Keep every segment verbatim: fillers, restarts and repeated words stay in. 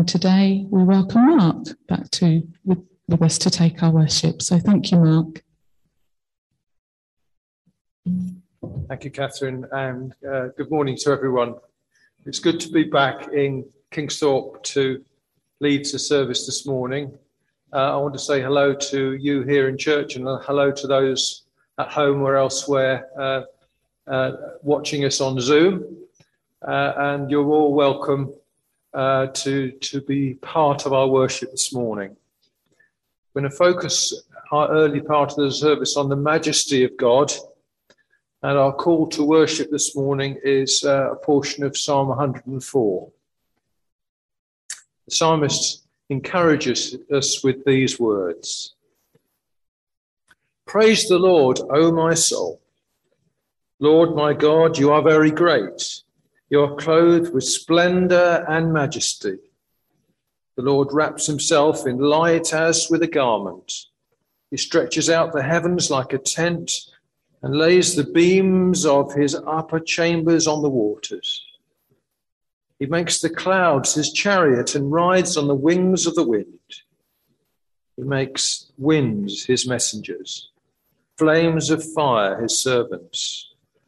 And today we welcome Mark back to with, with us to take our worship. So thank you, Mark. Thank you, Catherine, and uh, good morning to everyone. It's good to be back in Kingsthorpe to lead the service this morning. Uh, I want to say hello to you here in church and hello to those at home or elsewhere uh, uh, watching us on Zoom. Uh, and you're all welcome uh, to, to be part of our worship this morning. We're going to focus our early part of the service on the majesty of God. And our call to worship this morning is uh, a portion of Psalm one hundred four. The psalmist encourages us with these words. Praise the Lord, O my soul. Lord my God, you are very great. You are clothed with splendor and majesty. The Lord wraps himself in light as with a garment. He stretches out the heavens like a tent and lays the beams of his upper chambers on the waters. He makes the clouds his chariot and rides on the wings of the wind. He makes winds his messengers, flames of fire his servants.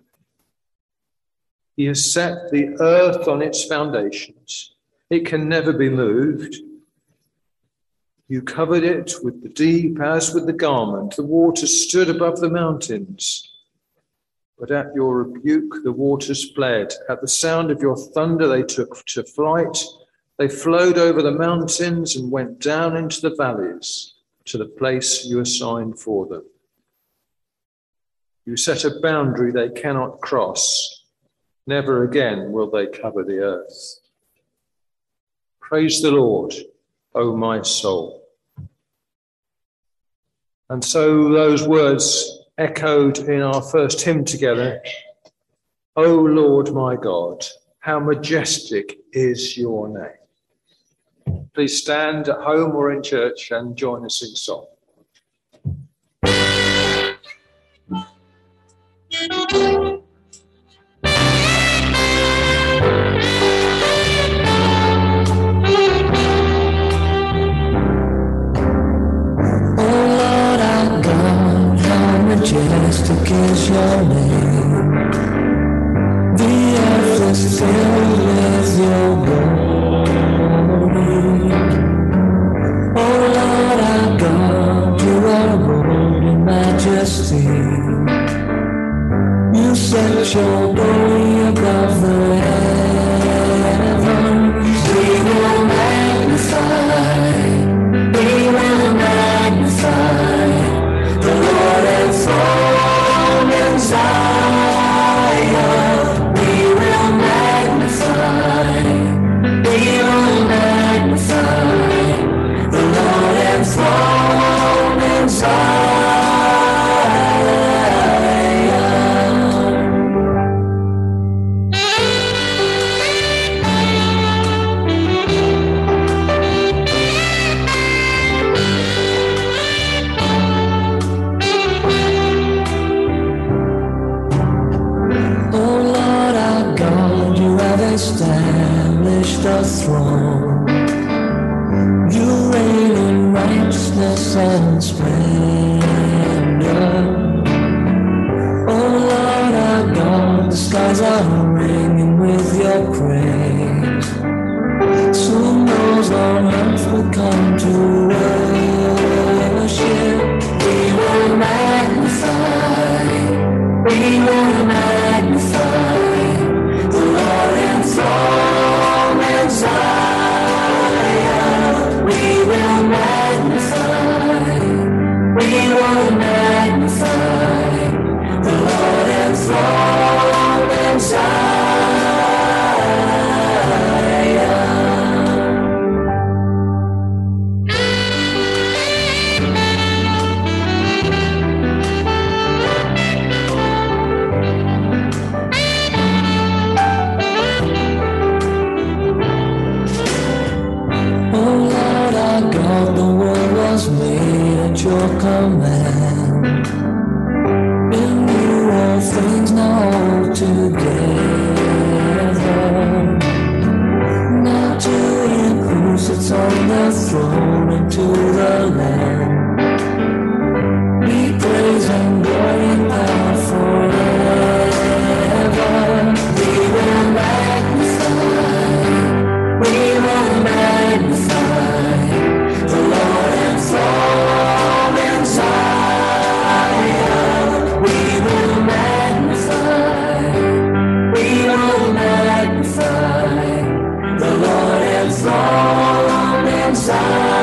He has set the earth on its foundations. It can never be moved. You covered it with the deep as with the garment. The waters stood above the mountains. But at your rebuke, the waters fled. At the sound of your thunder, they took to flight. They flowed over the mountains and went down into the valleys to the place you assigned for them. You set a boundary they cannot cross. Never again will they cover the earth. Praise the Lord, O my soul. And so those words echoed in our first hymn together. O Lord my God, how majestic is your name. Please stand at home or in church and join us in song. Majestic is your name. The earth is filled with your glory. Oh Lord our God, you are robed in majesty. You set your glory above the heavens. We will magnify, we will magnify the Lord and throne in Zion. We will magnify, we will magnify the Lord and throne in Zion. Established a throne. You reign in righteousness and splendor. Oh Lord our God, the skies are ringing with your praise. Soon those on earth will come to worship. We will magnify, we will magnify the Lord enthroned in Zion. We will magnify, we will magnify the Lord enthroned in Zion. Your command, in you all things now hold together. Now to Him crucified throne and to the Lamb be praise and glory and power forever. We will magnify, we will magnify the Lord enthroned in Zion. We will magnify, we will magnify the Lord enthroned in Zion.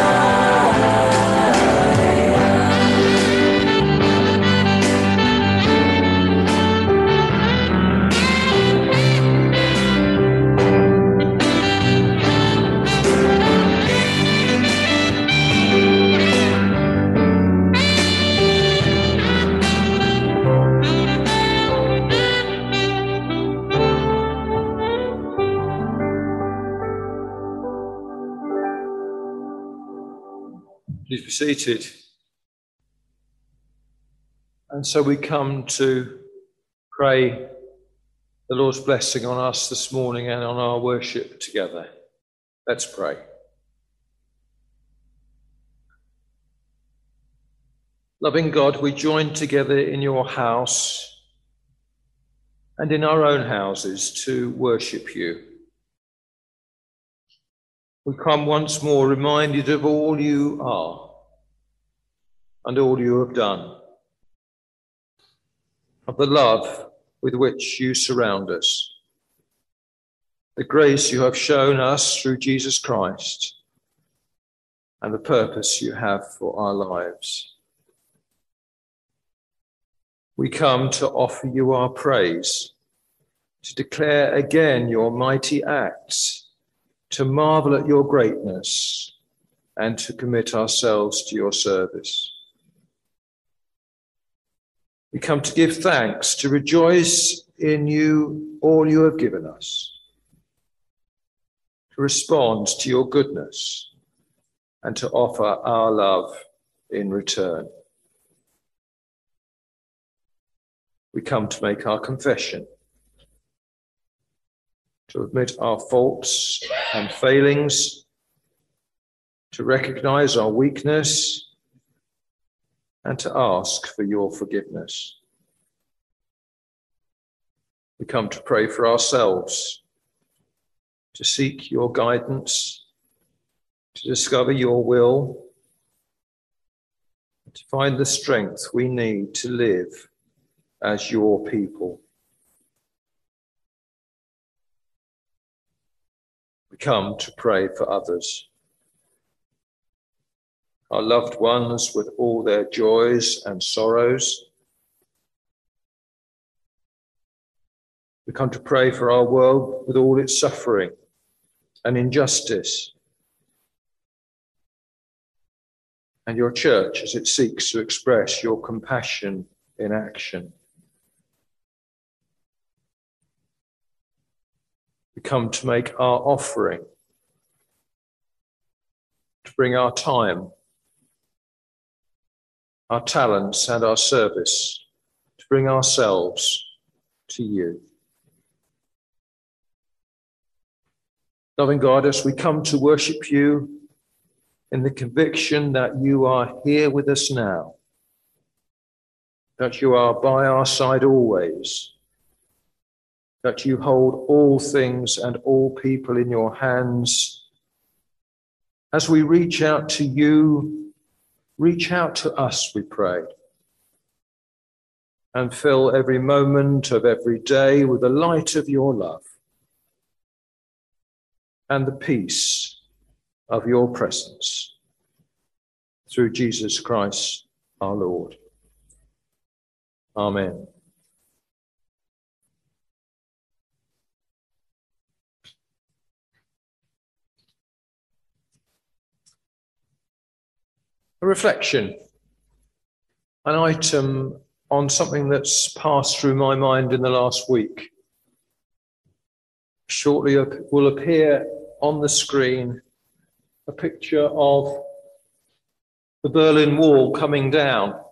Please be seated. And so we come to pray the Lord's blessing on us this morning and on our worship together. Let's pray. Loving God, we join together in your house and in our own houses to worship you. We come once more reminded of all you are and all you have done, of the love with which you surround us, the grace you have shown us through Jesus Christ, and the purpose you have for our lives. We come to offer you our praise, to declare again your mighty acts, to marvel at your greatness, and to commit ourselves to your service. We come to give thanks, to rejoice in you all you have given us, to respond to your goodness, and to offer our love in return. We come to make our confession, to admit our faults and failings, to recognize our weakness, and to ask for your forgiveness. We come to pray for ourselves, to seek your guidance, to discover your will, to find the strength we need to live as your people. We come to pray for others, our loved ones with all their joys and sorrows. We come to pray for our world with all its suffering and injustice, and your church as it seeks to express your compassion in action. We come to make our offering, to bring our time, our talents and our service, to bring ourselves to you. Loving God, as we come to worship you in the conviction that you are here with us now, that you are by our side always, that you hold all things and all people in your hands. As we reach out to you, reach out to us, we pray, and fill every moment of every day with the light of your love and the peace of your presence. Through Jesus Christ, our Lord. Amen. A reflection, an item on something that's passed through my mind in the last week. Shortly will appear on the screen a picture of the Berlin Wall coming down.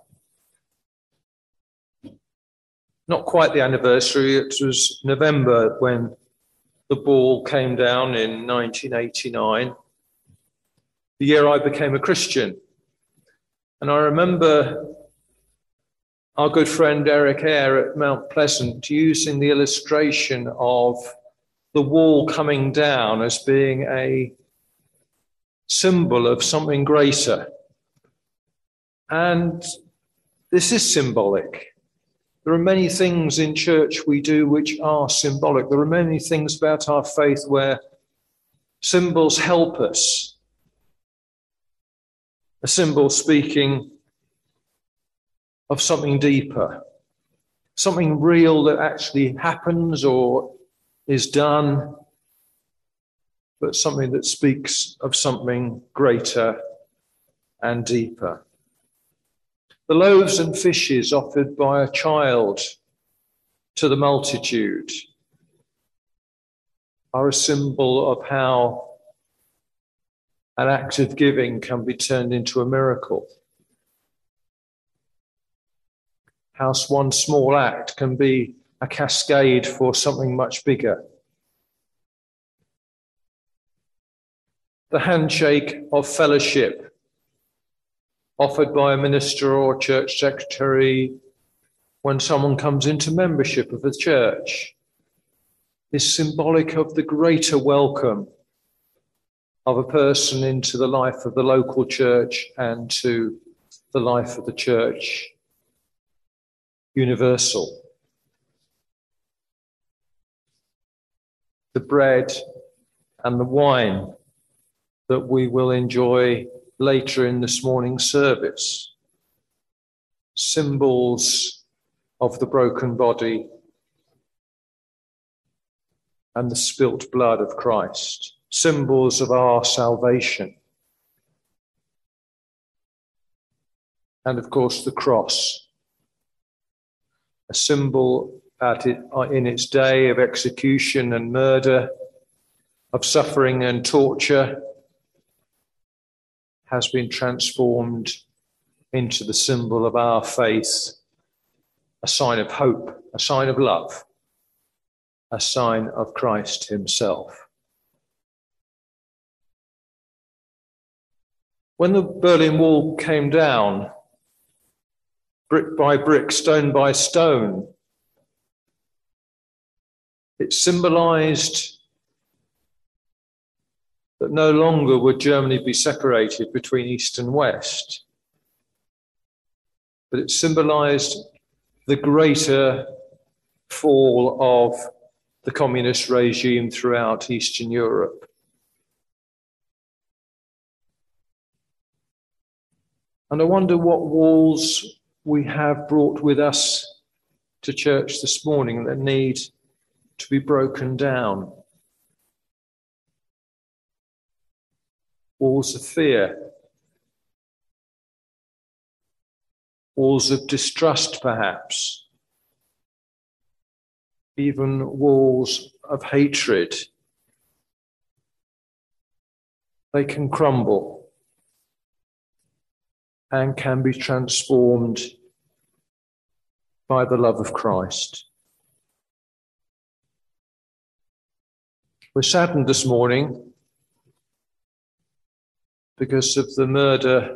Not quite the anniversary, it was November when the wall came down in nineteen eighty-nine. the year I became a Christian. And I remember our good friend Eric Eyre at Mount Pleasant using the illustration of the wall coming down as being a symbol of something greater. And this is symbolic. There are many things in church we do which are symbolic. There are many things about our faith where symbols help us. A symbol speaking of something deeper, something real that actually happens or is done, but something that speaks of something greater and deeper. The loaves and fishes offered by a child to the multitude are a symbol of how an act of giving can be turned into a miracle. How one small act can be a cascade for something much bigger. The handshake of fellowship offered by a minister or church secretary when someone comes into membership of the church is symbolic of the greater welcome of a person into the life of the local church and to the life of the church universal. The bread and the wine that we will enjoy later in this morning's service, symbols of the broken body and the spilt blood of Christ, symbols of our salvation. And of course the cross, a symbol at it, in its day of execution and murder, of suffering and torture, has been transformed into the symbol of our faith, a sign of hope, a sign of love, a sign of Christ himself. When the Berlin Wall came down, brick by brick, stone by stone, it symbolized that no longer would Germany be separated between East and West, but it symbolized the greater fall of the communist regime throughout Eastern Europe. And I wonder what walls we have brought with us to church this morning that need to be broken down. Walls of fear, walls of distrust perhaps, even walls of hatred. They can crumble and can be transformed by the love of Christ. We're saddened this morning because of the murder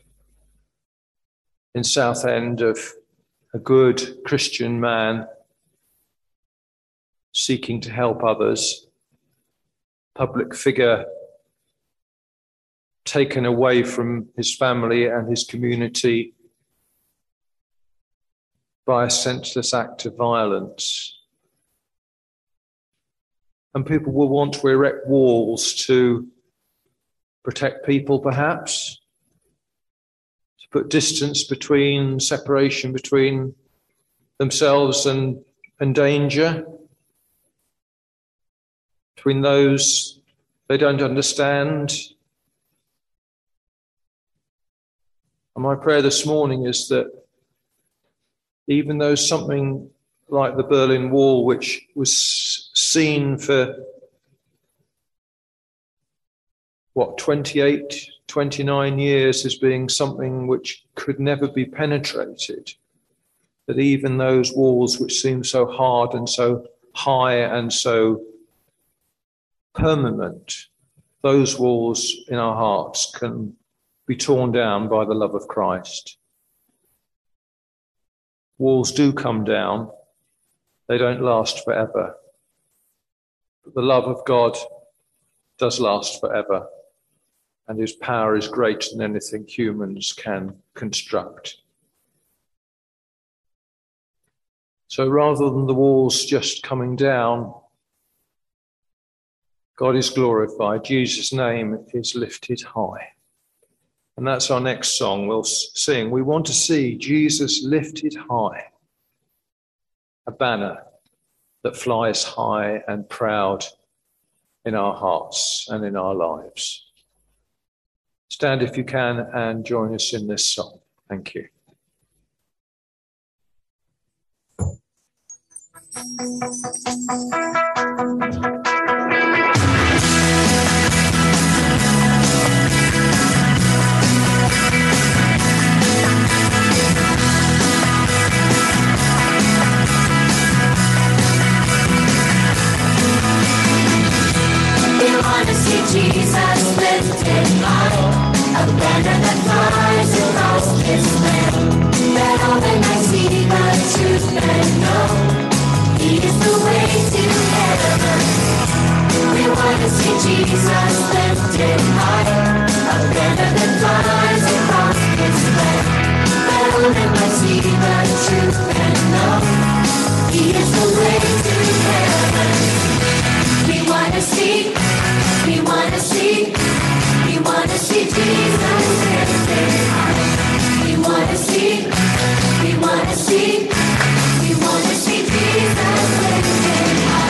in Southend of a good Christian man seeking to help others, public figure taken away from his family and his community by a senseless act of violence. And people will want to erect walls to protect people, perhaps, to put distance between, separation between themselves and, and danger, between those they don't understand. And my prayer this morning is that even though something like the Berlin Wall, which was seen for what, twenty-eight, twenty-nine years as being something which could never be penetrated, that even those walls which seem so hard and so high and so permanent those walls in our hearts can be torn down by the love of Christ. Walls do come down. They don't last forever. But the love of God does last forever, and his power is greater than anything humans can construct. So rather than the walls just coming down, God is glorified. Jesus' name is lifted high. And that's our next song we'll sing. We want to see Jesus lifted high, a banner that flies high and proud in our hearts and in our lives. Stand if you can and join us in this song. Thank you. We want to see Jesus lifted high, a banner that flies across this land, that all men might see the truth and know he is the way to heaven. We want to see Jesus lifted high, a banner that flies across this land, that all men might see the truth and know he is the way to heaven. We want to see, we want to see, we want to see Jesus lifted high. We want to see, we want to see, we want to see Jesus lifted high.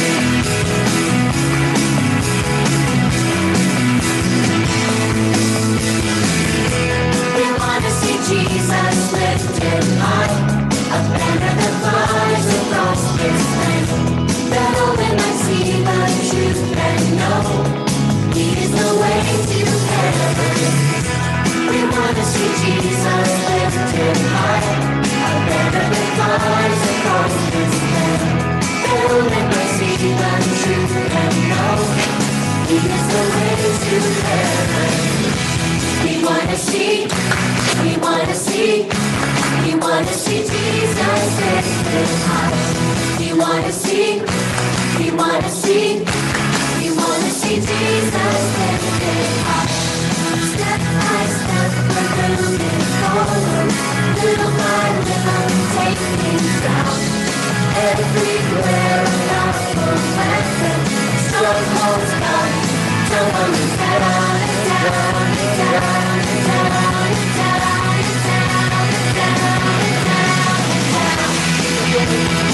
We want to see Jesus lifted high, a banner that flies across this land, that all men might see the truth and know he is the way to heaven. We want to see Jesus lifted high, a banner that flies across this land, that all men might see the truth and know he is the way to heaven. We want to see, we want to see, we want to see Jesus lifted high. We want to see, we want to see, we want to see Jesus lifted high. Step by step we're moving forward, little by little taking ground. Everywhere around the planet, strongholds gone, tumbling down and down and down and down and down and down and down and down and down.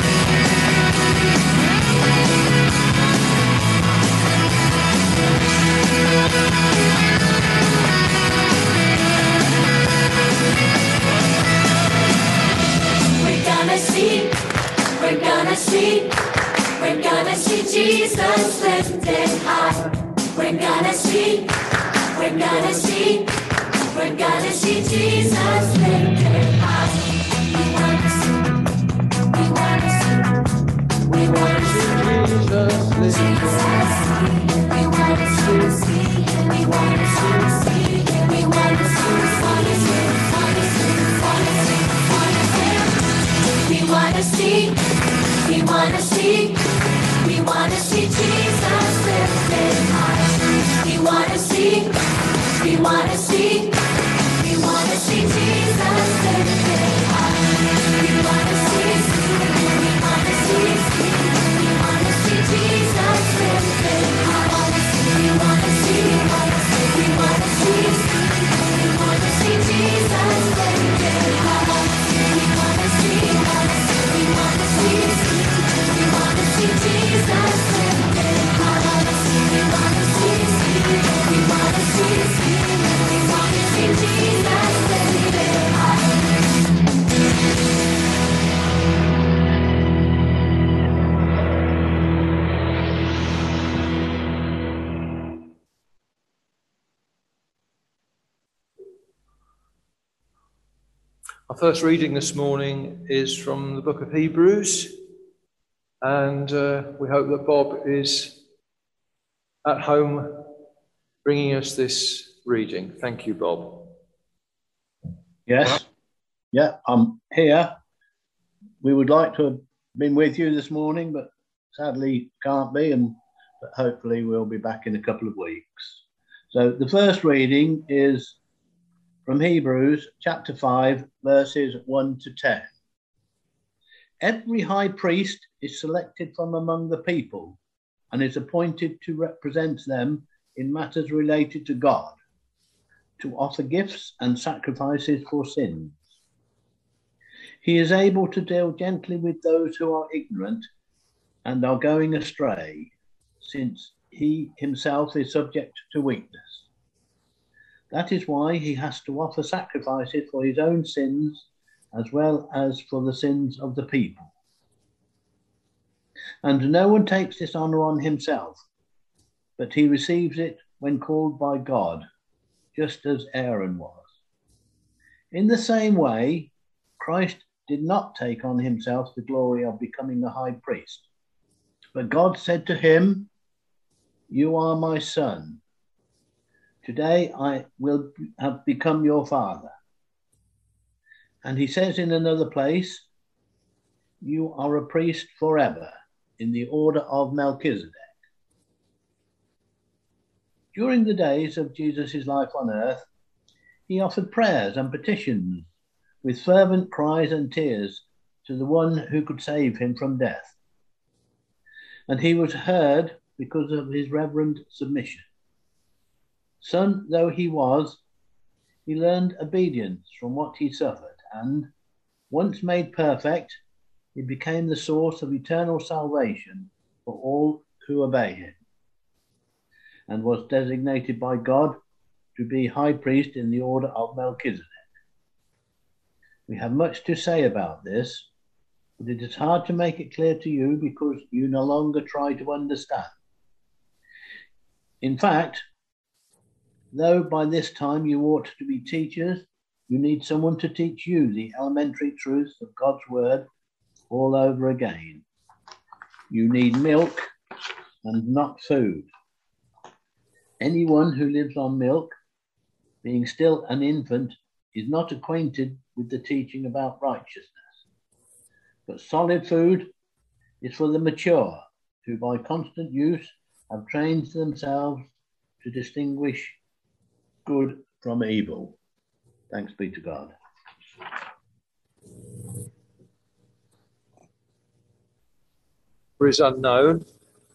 We're gonna see, we're gonna see, we're gonna see Jesus lifted high. We're gonna see, we're gonna see, we're gonna see Jesus lifted high. We wanna see, we wanna see, we wanna see Jesus lifted. We wanna see, see, we wanna see, see, we wanna see, wanna see, wanna see, wanna see, wanna see. We wanna see, we wanna see, we wanna see Jesus lifted high. We wanna see, we wanna see, we wanna see Jesus lifted high. We wanna see, we wanna see, we wanna see Jesus lifted high. We wanna see, we wanna see, we wanna see Jesus lifted high. We wanna see, we wanna see, we wanna see Jesus lifted high. We wanna see, we wanna see, we wanna see Jesus lifted high. Our first reading this morning is from the book of Hebrews, and uh, we hope that Bob is at home bringing us this reading. Thank you, Bob. Yes, yeah, I'm here. We would like to have been with you this morning, but sadly can't be, and but hopefully we'll be back in a couple of weeks. So the first reading is from Hebrews chapter five, verses one to ten. Every high priest is selected from among the people and is appointed to represent them in matters related to God, to offer gifts and sacrifices for sins. He is able to deal gently with those who are ignorant and are going astray, since he himself is subject to weakness. That is why he has to offer sacrifices for his own sins as well as for the sins of the people. And no one takes this honor on himself, but he receives it when called by God, just as Aaron was. In the same way, Christ did not take on himself the glory of becoming a high priest, but God said to him, "You are my son. Today I will have become your father." And he says in another place, "You are a priest forever in the order of Melchizedek." During the days of Jesus' life on earth, he offered prayers and petitions with fervent cries and tears to the one who could save him from death. And he was heard because of his reverent submission. Son though he was, he learned obedience from what he suffered, and once made perfect, he became the source of eternal salvation for all who obey him, and was designated by God to be high priest in the order of Melchizedek. We have much to say about this, but it is hard to make it clear to you because you no longer try to understand. In fact, though by this time you ought to be teachers, you need someone to teach you the elementary truths of God's word all over again. You need milk and not food. Anyone who lives on milk, being still an infant, is not acquainted with the teaching about righteousness. But solid food is for the mature, who by constant use have trained themselves to distinguish good from evil. Thanks be to God. Is unknown,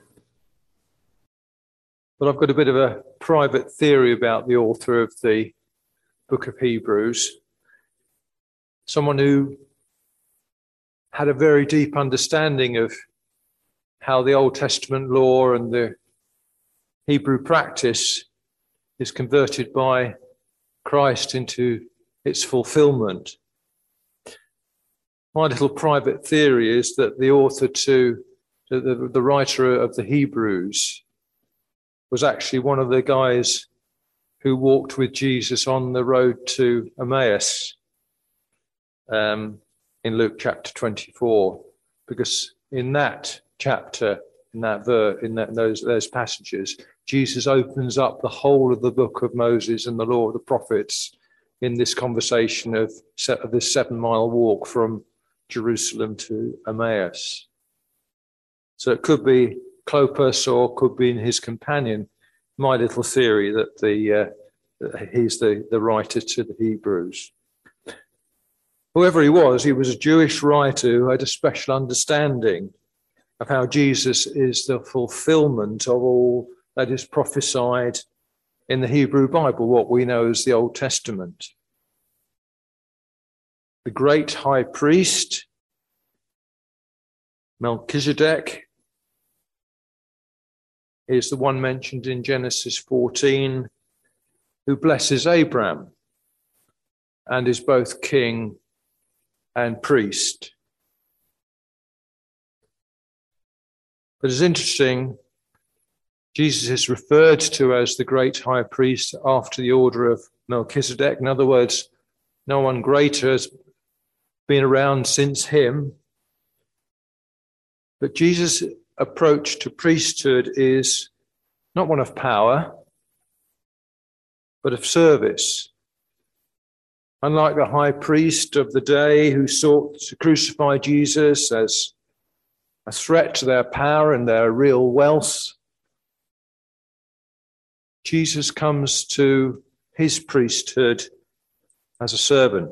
but I've got a bit of a private theory about the author of the book of Hebrews. Someone who had a very deep understanding of how the Old Testament law and the Hebrew practice is converted by Christ into its fulfillment. My little private theory is that the author to The, the, the writer of the Hebrews was actually one of the guys who walked with Jesus on the road to Emmaus um, in Luke chapter twenty-four, because in that chapter, in that verse, in that, those those passages, Jesus opens up the whole of the book of Moses and the law of the prophets in this conversation of, of this seven-mile walk from Jerusalem to Emmaus. So it could be Clopas or could be his companion. My little theory that the uh, that he's the, the writer to the Hebrews. Whoever he was, he was a Jewish writer who had a special understanding of how Jesus is the fulfillment of all that is prophesied in the Hebrew Bible, what we know as the Old Testament. The great high priest, Melchizedek, is the one mentioned in Genesis fourteen, who blesses Abraham and is both king and priest. But it's interesting, Jesus is referred to as the great high priest after the order of Melchizedek. In other words, no one greater has been around since him. But Jesus' approach to priesthood is not one of power, but of service. Unlike the high priest of the day who sought to crucify Jesus as a threat to their power and their real wealth, Jesus comes to his priesthood as a servant.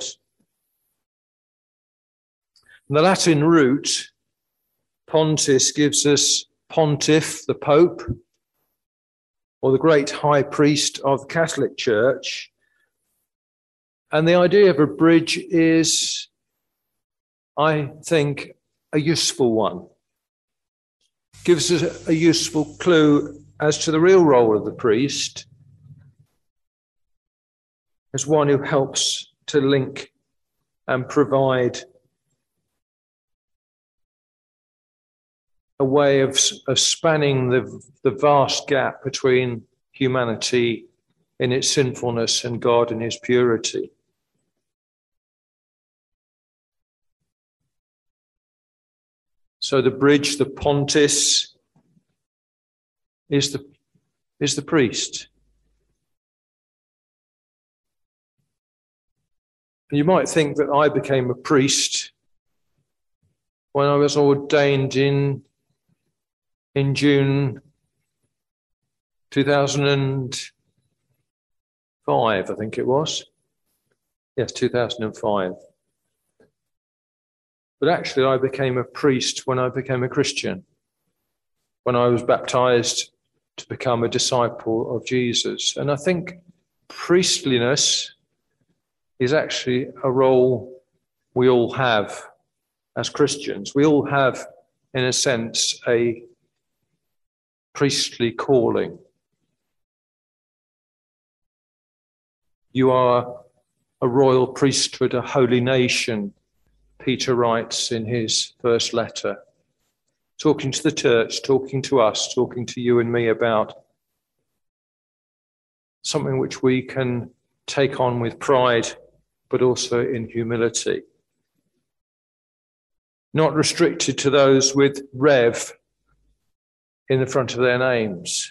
And the Latin root, pontis, gives us pontiff, the Pope, or the great high priest of the Catholic Church. And the idea of a bridge is, I think, a useful one. Gives us a useful clue as to the real role of the priest as one who helps to link and provide a way of, of spanning the, the vast gap between humanity in its sinfulness and God in his purity. So the bridge, the pontis, is the, is the priest. You might think that I became a priest when I was ordained in, in June two thousand five, I think it was. Yes, two thousand five. But actually, I became a priest when I became a Christian, when I was baptized to become a disciple of Jesus. And I think priestliness is actually a role we all have as Christians. We all have, in a sense, a priestly calling. You are a royal priesthood, a holy nation, Peter writes in his first letter, talking to the church, talking to us, talking to you and me about something which we can take on with pride, but also in humility. Not restricted to those with Rev in the front of their names.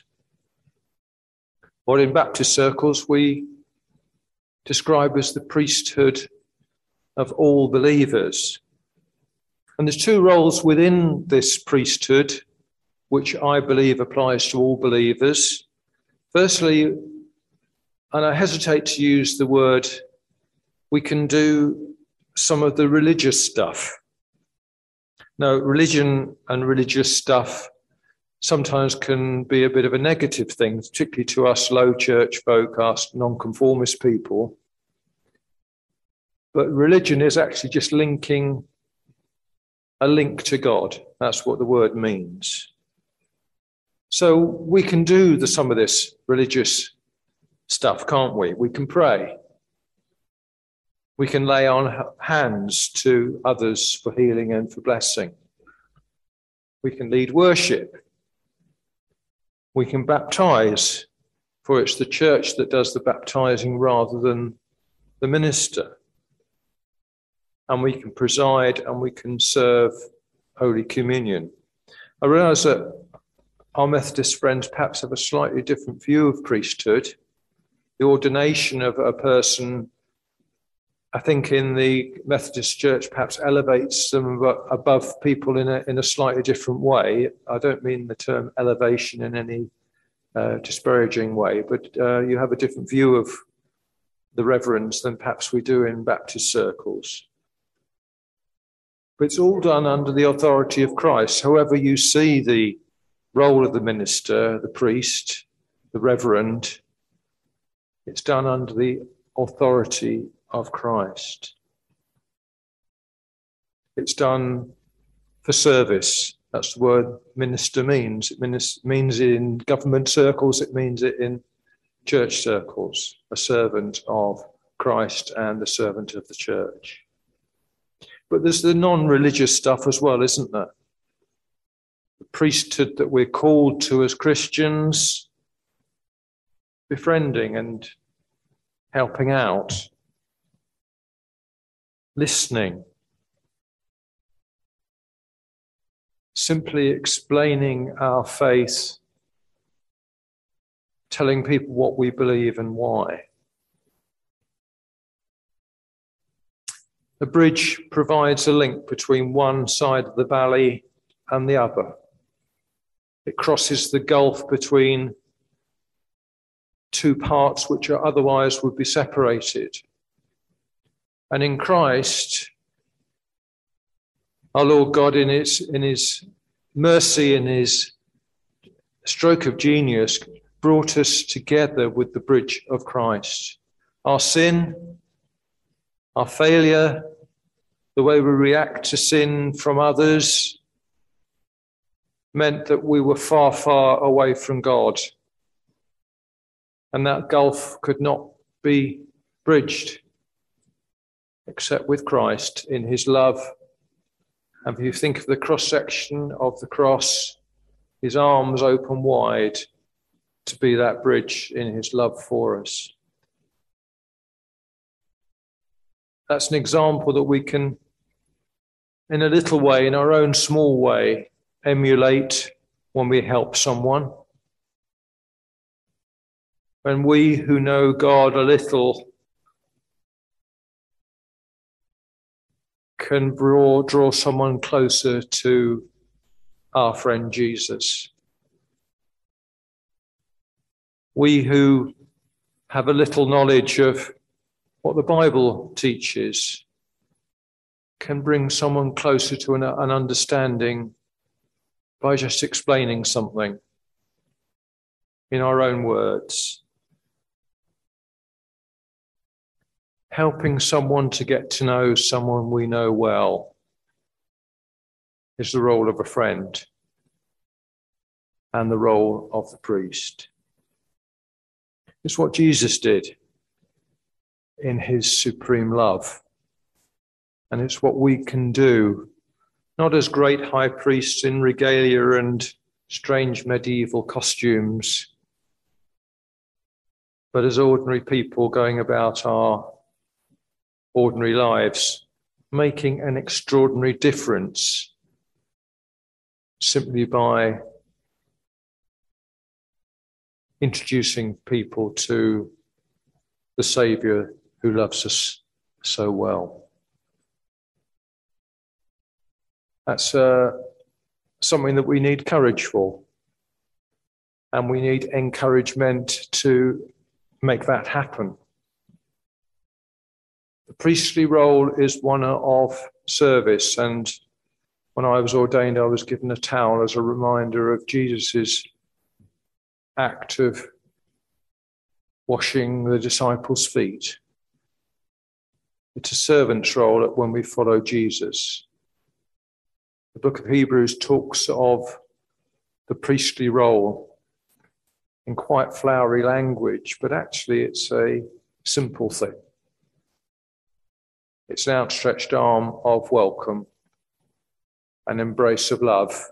Or in Baptist circles, we describe as the priesthood of all believers. And there's two roles within this priesthood, which I believe applies to all believers. Firstly, and I hesitate to use the word, we can do some of the religious stuff. Now, religion and religious stuff sometimes can be a bit of a negative thing, particularly to us low church folk, us nonconformist people. But religion is actually just linking a link to God. That's what the word means. So we can do the, some of this religious stuff, can't we? We can pray. We can lay on hands to others for healing and for blessing. We can lead worship. We can baptize, for it's the church that does the baptizing rather than the minister. And we can preside and we can serve Holy Communion. I realise that our Methodist friends perhaps have a slightly different view of priesthood. The ordination of a person, I think in the Methodist Church, perhaps elevates them above people in a, in a slightly different way. I don't mean the term elevation in any uh, disparaging way, but uh, you have a different view of the reverends than perhaps we do in Baptist circles. But it's all done under the authority of Christ. However you see the role of the minister, the priest, the reverend, it's done under the authority of Christ. It's done for service. That's the word minister means. It means, means it in government circles, it means it in church circles, a servant of Christ and a servant of the church. But there's the non-religious stuff as well, isn't there? The priesthood that we're called to as Christians, befriending and helping out, listening, simply explaining our faith telling people what we believe and why. The bridge provides a link between one side of the valley and the other. It crosses the gulf between two parts which are otherwise would be separated. And in Christ, our Lord God, in his, in his mercy and his stroke of genius, brought us together with the bridge of Christ. Our sin, our failure, the way we react to sin from others, meant that we were far, far away from God. And that gulf could not be bridged except with Christ in his love. And if you think of the cross-section of the cross, his arms open wide to be that bridge in his love for us. That's an example that we can, in a little way, in our own small way, emulate when we help someone. When we who know God a little can draw, draw someone closer to our friend Jesus. We who have a little knowledge of what the Bible teaches can bring someone closer to an, an understanding by just explaining something in our own words. Helping someone to get to know someone we know well is the role of a friend and the role of the priest. It's what Jesus did in his supreme love. And it's what we can do, not as great high priests in regalia and strange medieval costumes, but as ordinary people going about our ordinary lives, making an extraordinary difference simply by introducing people to the Saviour who loves us so well. That's uh, something that we need courage for. And we need encouragement to make that happen. The priestly role is one of service. And when I was ordained, I was given a towel as a reminder of Jesus's act of washing the disciples' feet. It's a servant's role when we follow Jesus. The book of Hebrews talks of the priestly role in quite flowery language, but actually it's a simple thing. It's an outstretched arm of welcome, an embrace of love,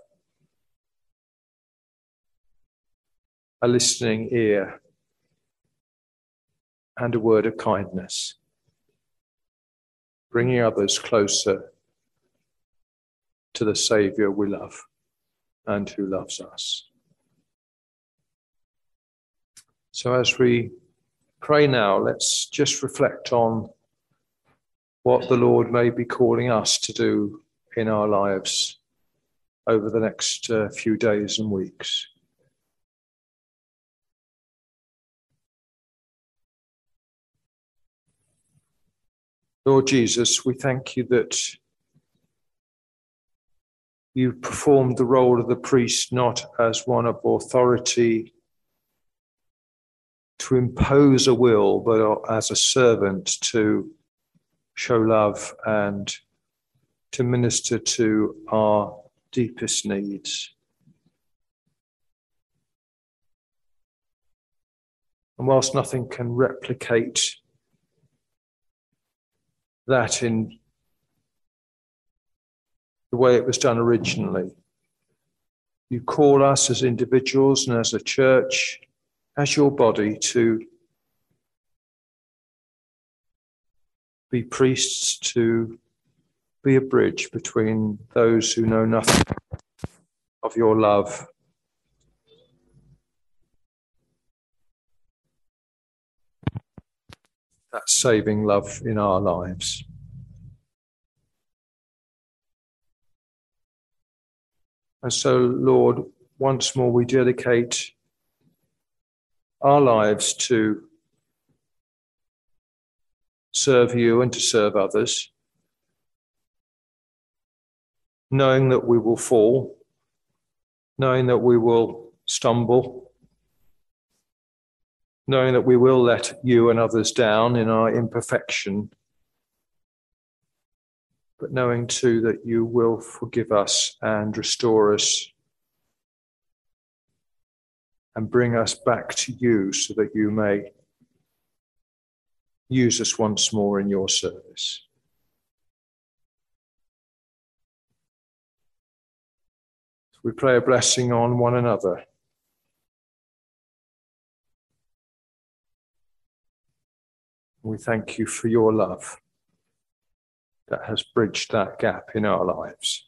a listening ear, and a word of kindness, bringing others closer to the Saviour we love and who loves us. So as we pray now, let's just reflect on what the Lord may be calling us to do in our lives over the next uh, few days and weeks. Lord Jesus, we thank you that you performed the role of the priest not as one of authority to impose a will, but as a servant to show love and to minister to our deepest needs. And whilst nothing can replicate that in the way it was done originally, you call us as individuals and as a church, as your body, to be priests, to be a bridge between those who know nothing of your love that saving love in our lives. And so, Lord, once more we dedicate our lives to serve you and to serve others, knowing that we will fall, knowing that we will stumble, knowing that we will let you and others down in our imperfection, but knowing too that you will forgive us and restore us and bring us back to you so that you may use us once more in your service. We pray a blessing on one another. We thank you for your love that has bridged that gap in our lives.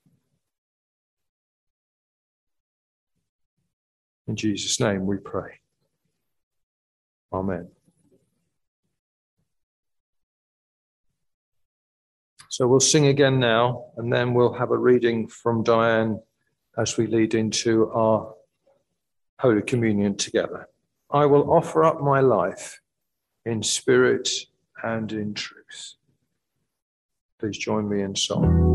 In Jesus' name we pray. Amen. So we'll sing again now, and then we'll have a reading from Diane as we lead into our Holy Communion together. I will offer up my life in spirit and in truth. Please join me in song.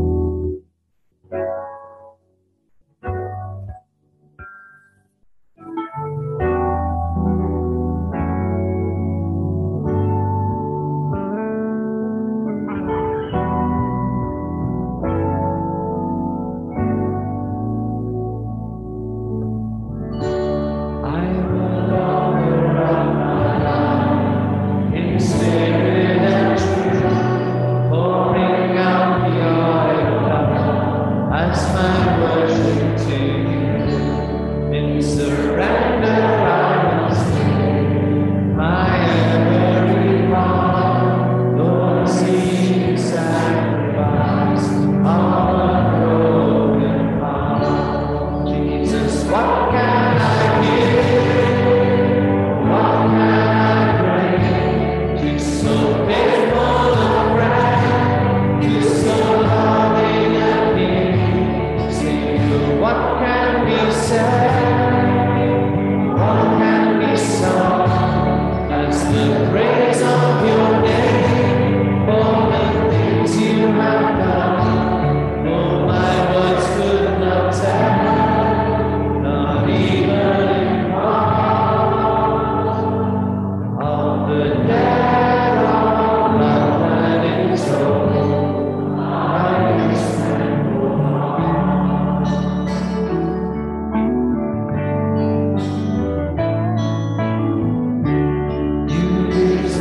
You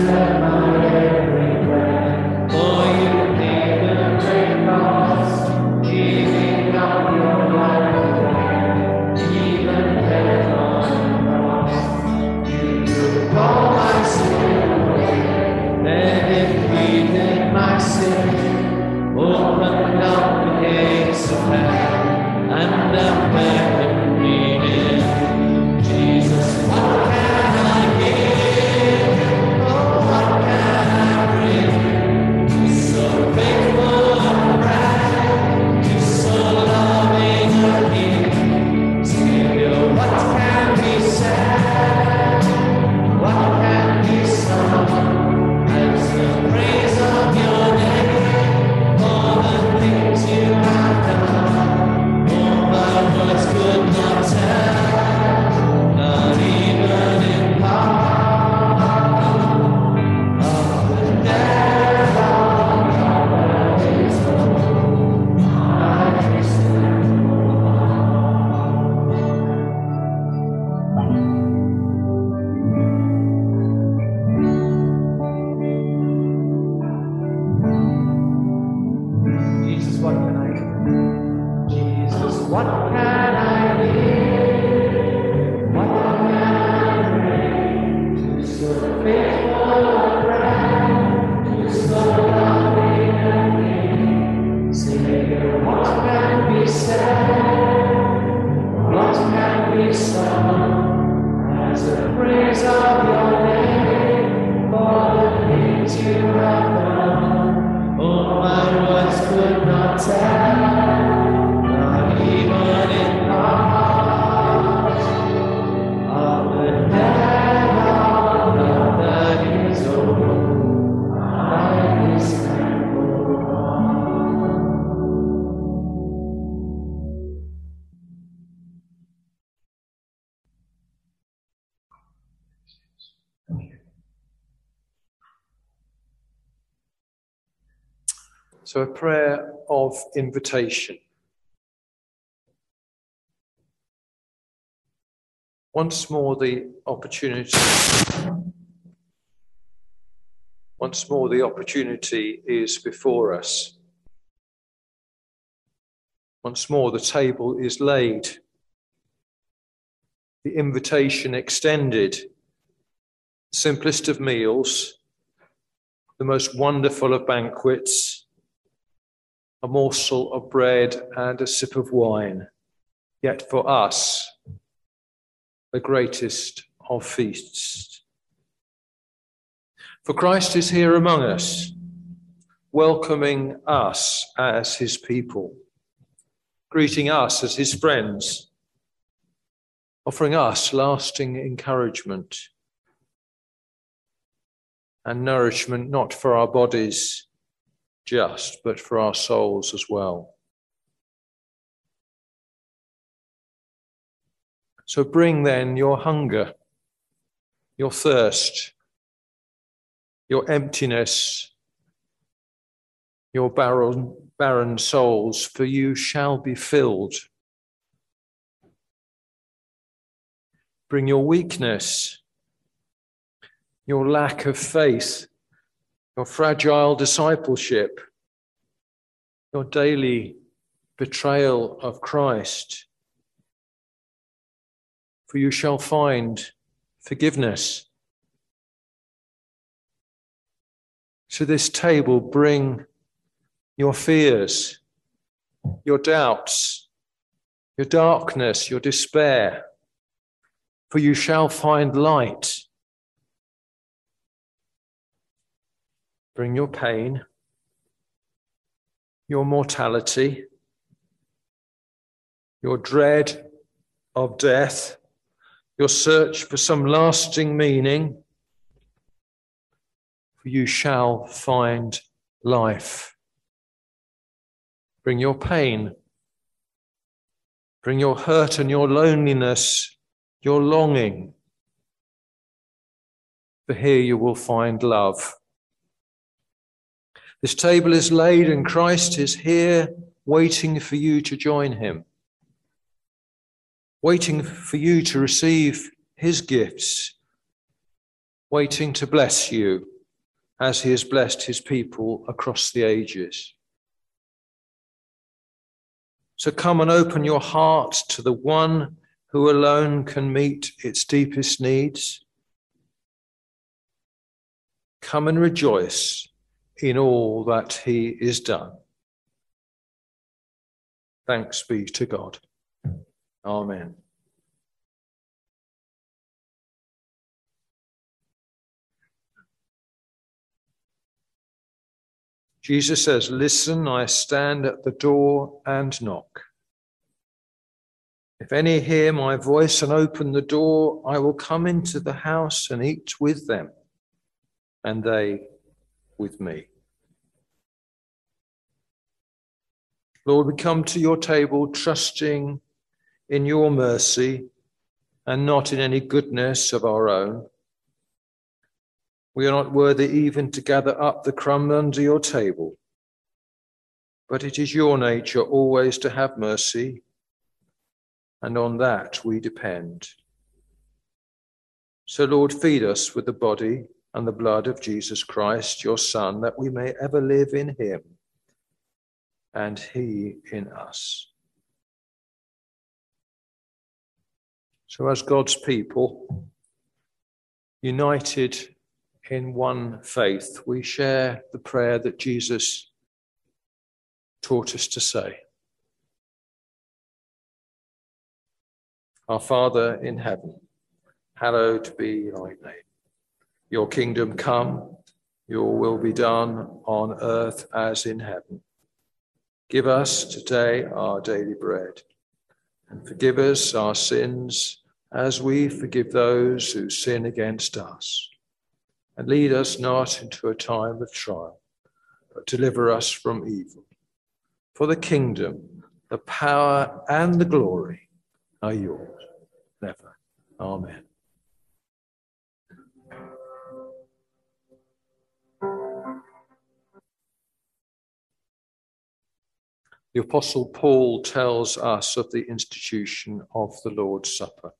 So a prayer of invitation. Once more the opportunity, once more the opportunity is before us. Once more the table is laid, the invitation extended, simplest of meals, the most wonderful of banquets, a morsel of bread and a sip of wine, yet for us, the greatest of feasts. For Christ is here among us, welcoming us as his people, greeting us as his friends, offering us lasting encouragement and nourishment, not for our bodies just, but for our souls as well. So bring then your hunger, your thirst, your emptiness, your barren, barren souls, for you shall be filled. Bring your weakness, your lack of faith, your fragile discipleship, your daily betrayal of Christ, for you shall find forgiveness. To this table bring your fears, your doubts, your darkness, your despair, for you shall find light. Bring your pain, your mortality, your dread of death, your search for some lasting meaning, for you shall find life. Bring your pain, bring your hurt and your loneliness, your longing, for here you will find love. This table is laid and Christ is here waiting for you to join him, waiting for you to receive his gifts, waiting to bless you as he has blessed his people across the ages. So come and open your heart to the one who alone can meet its deepest needs. Come and rejoice in all that he is done. Thanks be to God. Amen. Jesus says, listen, I stand at the door and knock. If any hear my voice and open the door, I will come into the house and eat with them, and they with me. Lord, we come to your table trusting in your mercy and not in any goodness of our own. We are not worthy even to gather up the crumb under your table, but it is your nature always to have mercy, and on that we depend. So, Lord, feed us with the body and the blood of Jesus Christ, your Son, that we may ever live in him and he in us. So as God's people, united in one faith, we share the prayer that Jesus taught us to say. Our Father in heaven, hallowed be thy name. Your kingdom come, your will be done on earth as in heaven. Give us today our daily bread, and forgive us our sins as we forgive those who sin against us. And lead us not into a time of trial, but deliver us from evil. For the kingdom, the power, and the glory are yours, never. Amen. The Apostle Paul tells us of the institution of the Lord's Supper.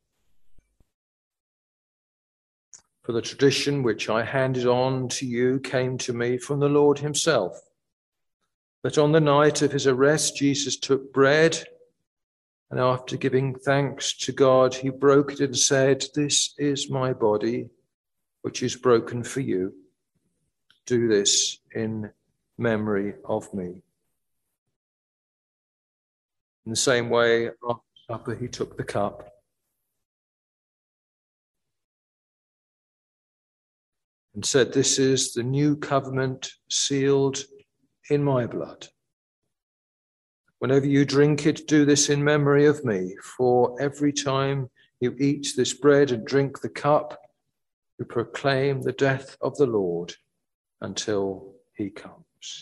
For the tradition which I handed on to you came to me from the Lord himself. That on the night of his arrest, Jesus took bread, and after giving thanks to God, he broke it and said, "This is my body, which is broken for you. Do this in memory of me." In the same way, after supper, he took the cup. And said, "This is the new covenant sealed in my blood. Whenever you drink it, do this in memory of me. For every time you eat this bread and drink the cup, you proclaim the death of the Lord until he comes."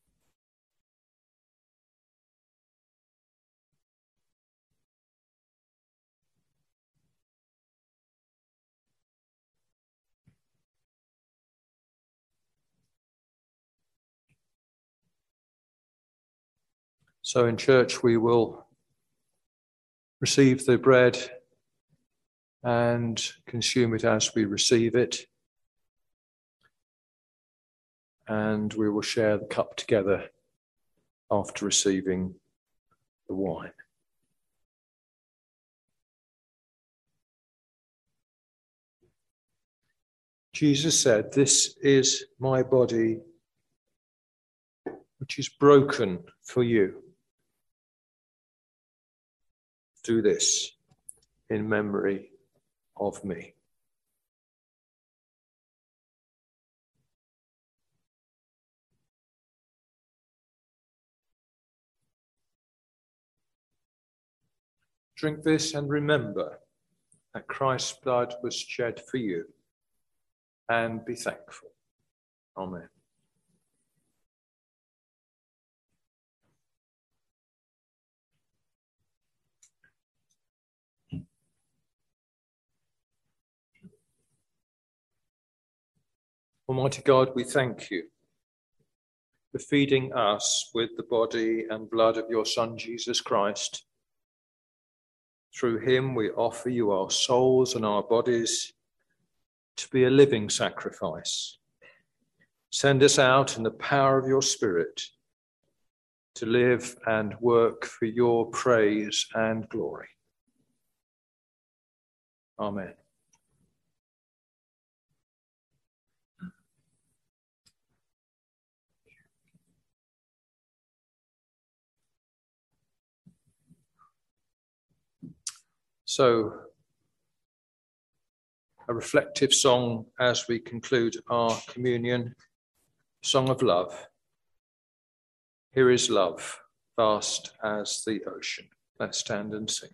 So in church, we will receive the bread and consume it as we receive it. And we will share the cup together after receiving the wine. Jesus said, "This is my body, which is broken for you. Do this in memory of me." Drink this and remember that Christ's blood was shed for you, and be thankful. Amen. Almighty God, we thank you for feeding us with the body and blood of your Son, Jesus Christ. Through him we offer you our souls and our bodies to be a living sacrifice. Send us out in the power of your Spirit to live and work for your praise and glory. Amen. So, a reflective song as we conclude our communion, Song of Love. Here is love, vast as the ocean. Let's stand and sing.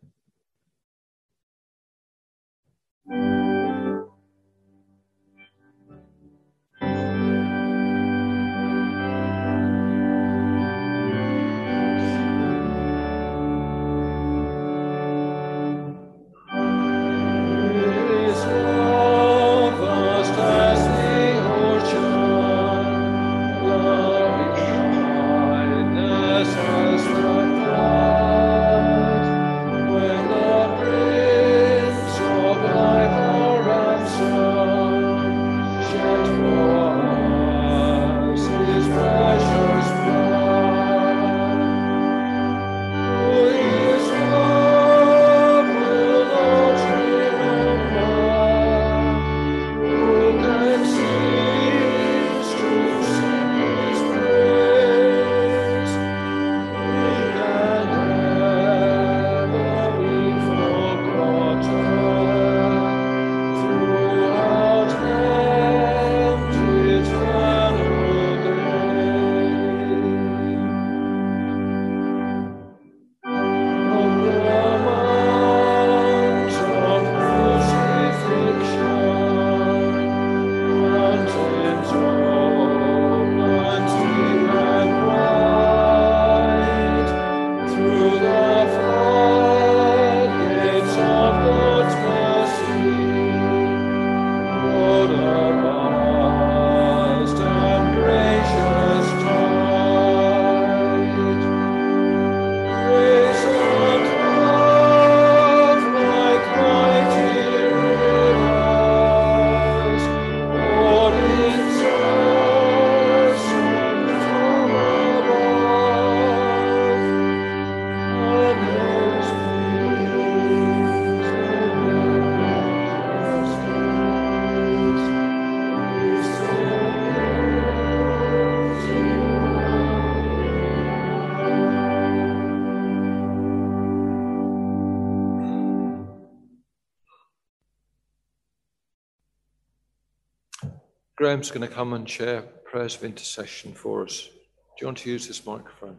Graham's going to come and share prayers of intercession for us. Do you want to use this microphone?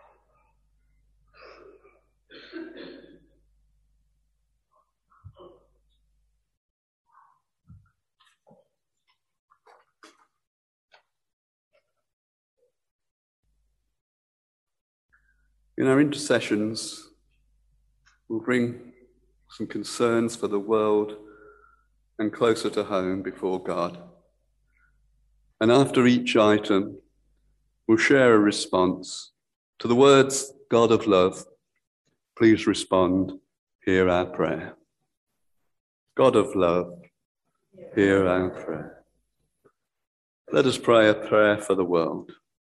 In our intercessions, we'll bring some concerns for the world and closer to home before God. And after each item, we'll share a response to the words, God of love, please respond, hear our prayer. God of love, hear our prayer. Let us pray a prayer for the world.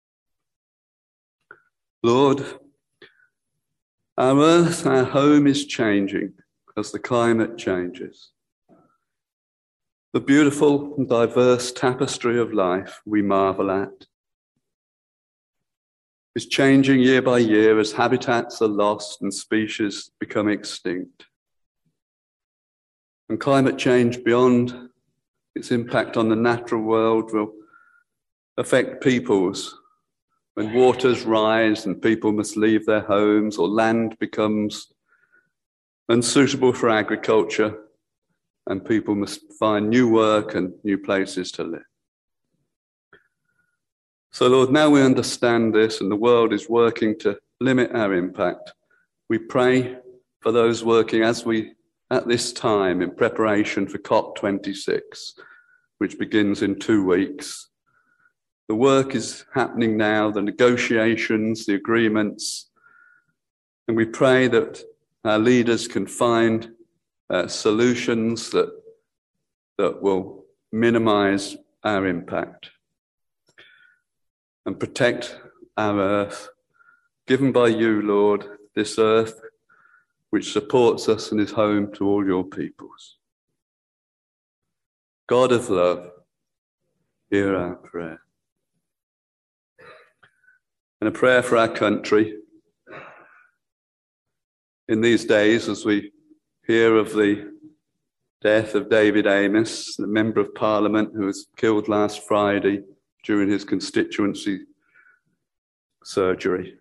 Lord, our earth, our home is changing as the climate changes. The beautiful and diverse tapestry of life we marvel at is changing year by year as habitats are lost and species become extinct. And climate change, beyond its impact on the natural world, will affect peoples. When waters rise and people must leave their homes, or land becomes unsuitable for agriculture and people must find new work and new places to live. So, Lord, now we understand this and the world is working to limit our impact. We pray for those working as we, at this time, in preparation for COP twenty-six, which begins in two weeks. The work is happening now, the negotiations, the agreements, and we pray that our leaders can find uh, solutions that, that will minimize our impact and protect our earth, given by you, Lord, this earth which supports us and is home to all your peoples. God of love, hear our prayer. And a prayer for our country. In these days, as we hear of the death of David Amess, the Member of Parliament who was killed last Friday during his constituency surgery.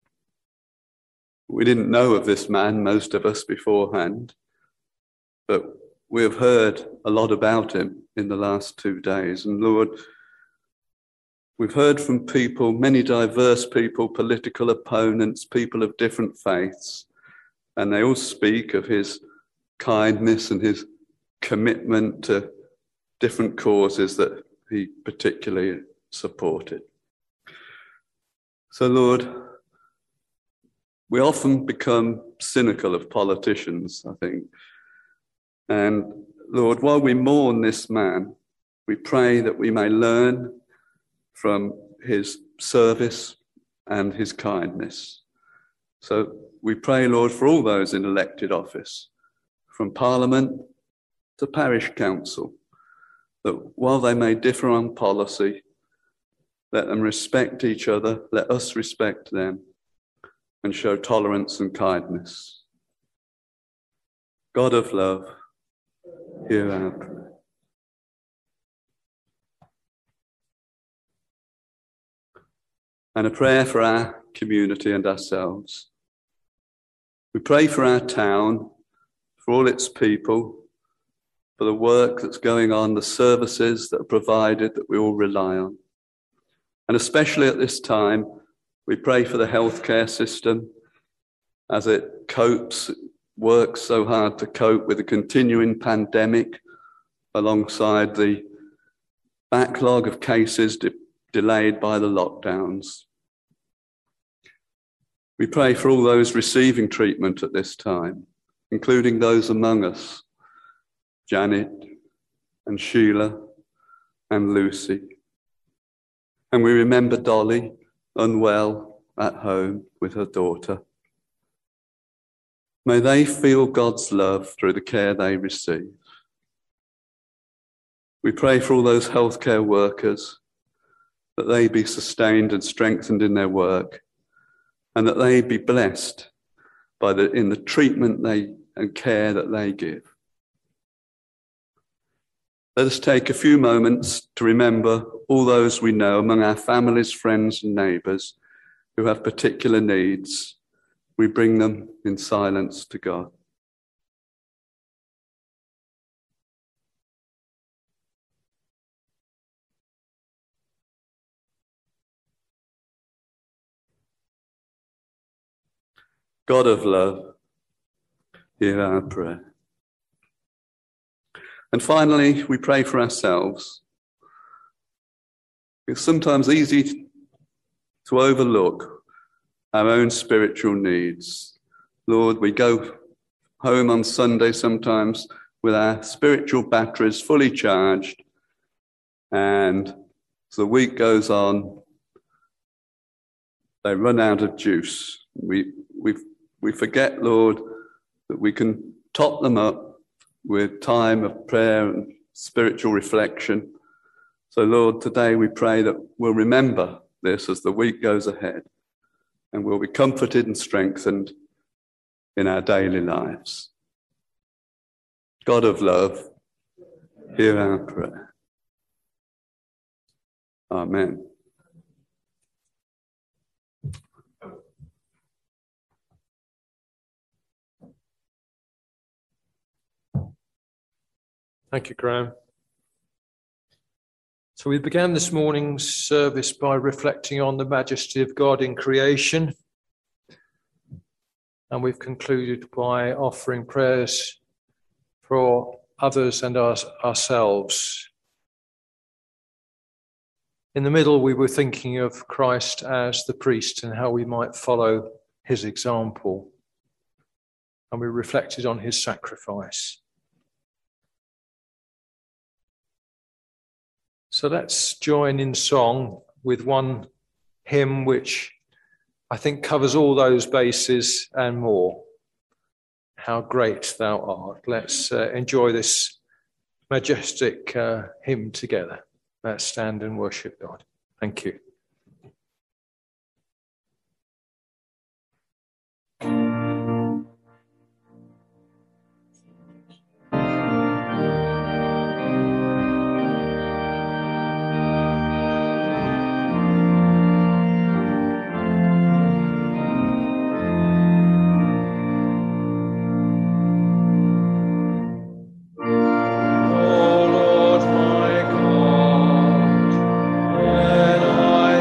We didn't know of this man, most of us, beforehand, but we have heard a lot about him in the last two days. And Lord, we've heard from people, many diverse people, political opponents, people of different faiths, and they all speak of his kindness and his commitment to different causes that he particularly supported. So, Lord, we often become cynical of politicians, I think. And Lord, while we mourn this man, we pray that we may learn from his service and his kindness. So we pray, Lord, for all those in elected office, from Parliament to parish council, that while they may differ on policy, let them respect each other, let us respect them, and show tolerance and kindness. God of love, hear our prayer. And a prayer for our community and ourselves. We pray for our town, for all its people, for the work that's going on, the services that are provided that we all rely on. And especially at this time, we pray for the healthcare system as it copes, works so hard to cope with the continuing pandemic alongside the backlog of cases de- delayed by the lockdowns. We pray for all those receiving treatment at this time, including those among us, Janet and Sheila and Lucy. And we remember Dolly, unwell at home with her daughter. May they feel God's love through the care they receive. We pray for all those healthcare workers, that they be sustained and strengthened in their work, and that they be blessed by the in the treatment they and care that they give. Let us take a few moments to remember all those we know among our families, friends, and neighbours who have particular needs. We bring them in silence to God. God of love, hear our prayer. And finally, we pray for ourselves. It's sometimes easy to overlook our own spiritual needs. Lord, we go home on Sunday sometimes with our spiritual batteries fully charged, and as the week goes on, they run out of juice. We, we, we forget, Lord, that we can top them up with time of prayer and spiritual reflection. So, Lord, today we pray that we'll remember this as the week goes ahead, and we'll be comforted and strengthened in our daily lives. God of love, hear our prayer. Amen. Thank you, Graham. So we began this morning's service by reflecting on the majesty of God in creation. And we've concluded by offering prayers for others and our, ourselves. In the middle, we were thinking of Christ as the priest and how we might follow his example. And we reflected on his sacrifice. So let's join in song with one hymn which I think covers all those bases and more. How great thou art. Let's uh, enjoy this majestic uh, hymn together. Let's stand and worship God. Thank you. O Lord my God, when I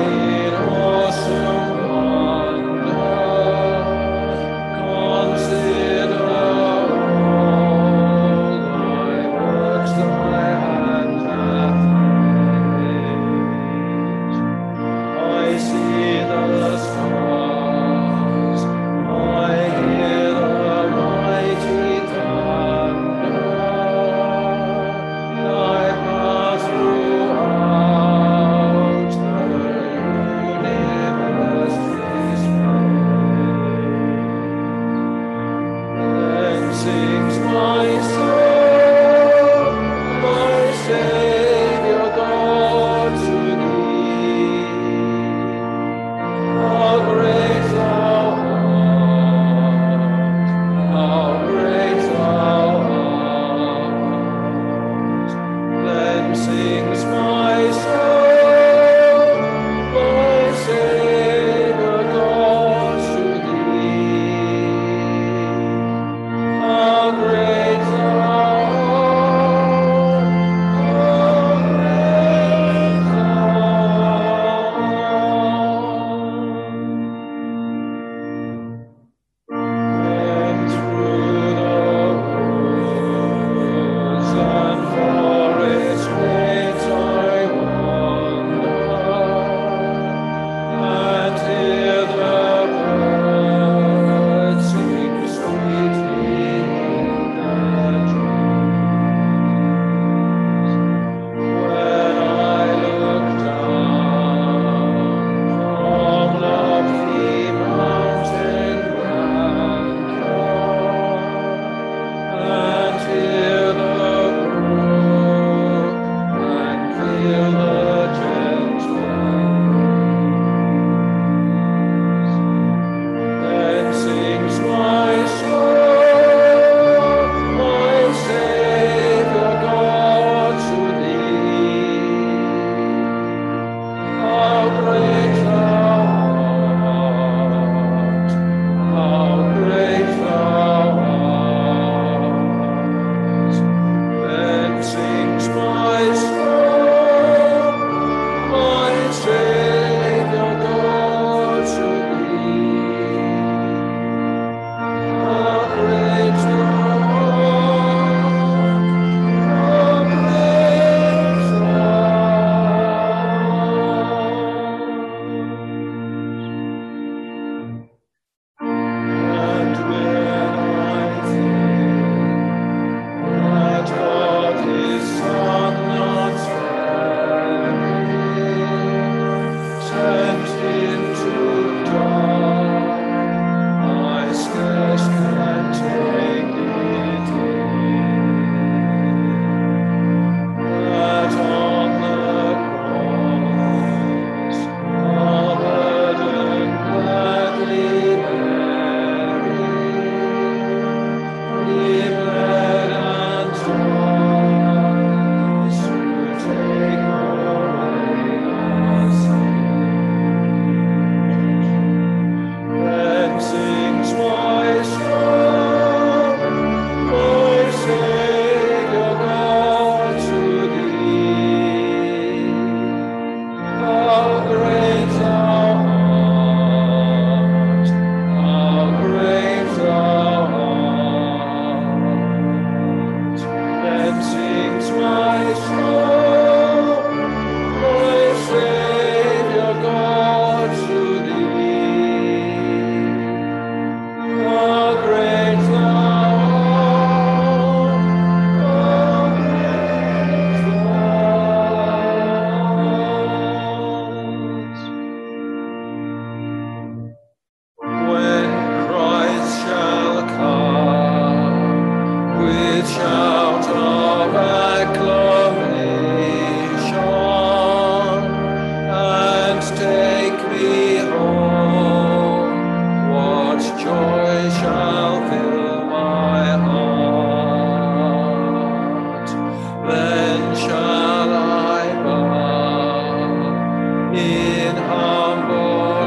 in humble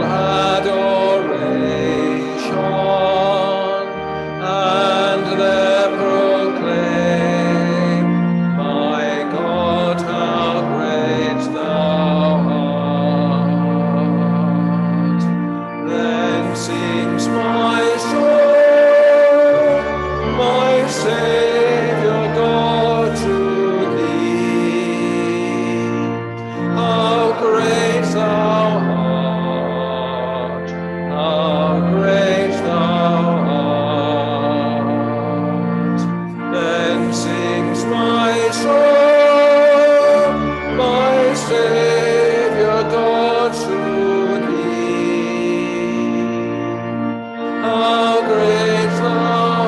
adoration, and there proclaim, my God, how great thou art. Then sings my soul, my Saviour God, to thee. How great thou art, how great thou art. Then sings my soul, my Saviour God, to thee. How great thou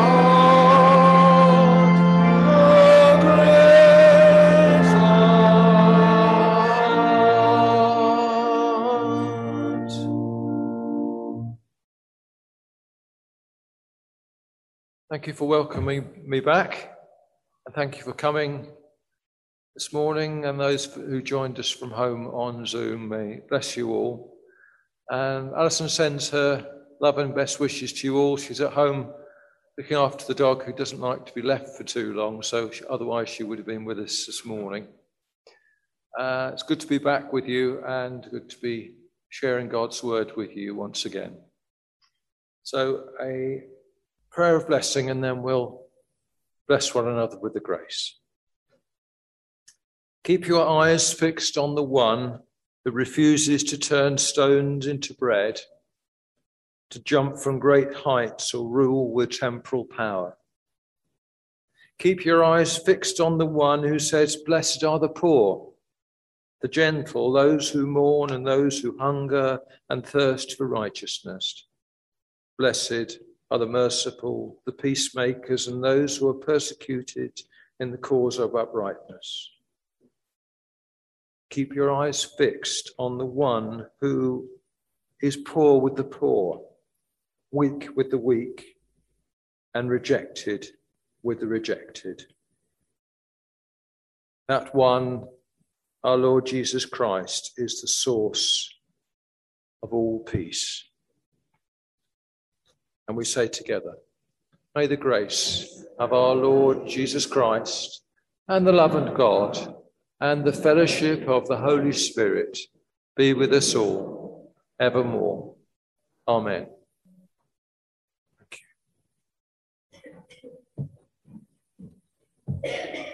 art, how great thou art. Thank you for welcoming me back, and thank you for coming this morning, and those who joined us from home on Zoom. May bless you all. And Alison sends her love and best wishes to you all. She's at home looking after the dog, who doesn't like to be left for too long, so she, otherwise she would have been with us this morning. Uh, it's good to be back with you, and good to be sharing God's word with you once again. So a prayer of blessing, and then we'll bless one another with the grace. Keep your eyes fixed on the one that refuses to turn stones into bread, to jump from great heights or rule with temporal power. Keep your eyes fixed on the one who says, blessed are the poor, the gentle, those who mourn, and those who hunger and thirst for righteousness. Blessed are the merciful, the peacemakers, and those who are persecuted in the cause of uprightness. Keep your eyes fixed on the one who is poor with the poor, weak with the weak, and rejected with the rejected. That one, our Lord Jesus Christ, is the source of all peace. And we say together, may the grace of our Lord Jesus Christ, and the love of God, and the fellowship of the Holy Spirit be with us all evermore. Amen. Thank you.